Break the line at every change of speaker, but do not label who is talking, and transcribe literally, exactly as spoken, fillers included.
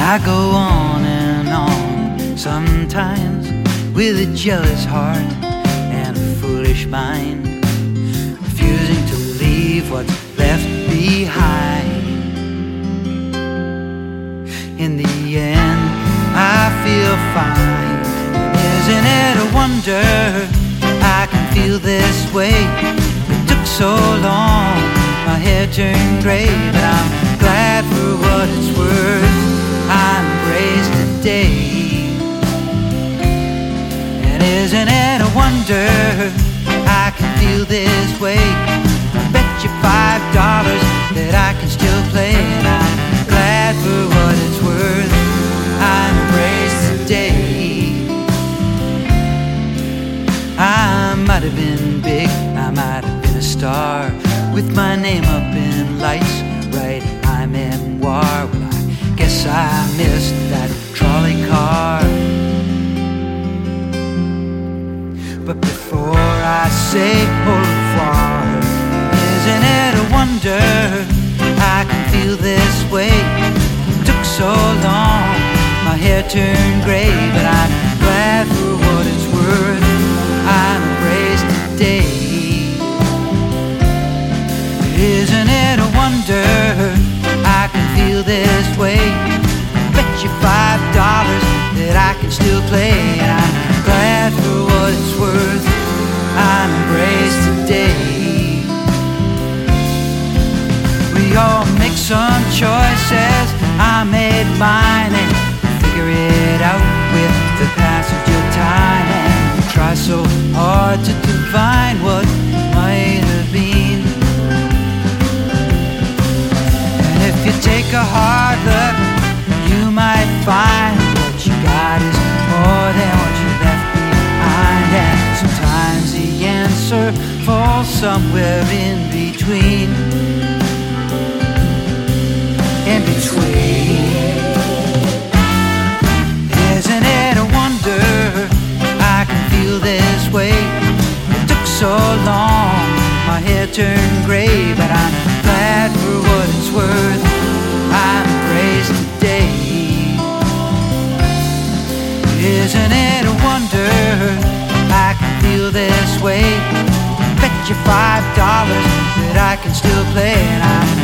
I go on and on, sometimes with a jealous heart and a foolish mind, refusing to leave what's left behind. In the end, I feel fine. Isn't it a wonder I can feel this way? It took so long, my hair turned gray, but I'm glad for what it's worth. I'm raised today. And isn't it a wonder I can feel this way? I bet you five dollars that I can still play, and I'm glad for what it's worth. I'm raised today. I might have been big, I might have been a star, with my name up in lights, writing my memoir. Well, I guess I missed that trolley car. But before I say au revoir, isn't it a wonder I can feel this way? It took so long, my hair turned gray, but I'm glad for what it's worth. I'm raised today. Isn't it a wonder I can feel this way? Bet you five dollars that I can still play, and I'm glad for what it's worth. I'm raised today. We all make some choices, I made mine, and figure it out with the passage of time, and try so hard to divine what might have been. And if you take a hard look, you might find what you got is more than what you left behind. And sometimes the answer falls somewhere in between. In between. Isn't it a wonder I can feel this way? It took so long, my hair turned gray, but I'm glad for what it's worth. I'm raised today. Isn't it a wonder I can feel this way? Bet you five dollars that I can still play, and I'm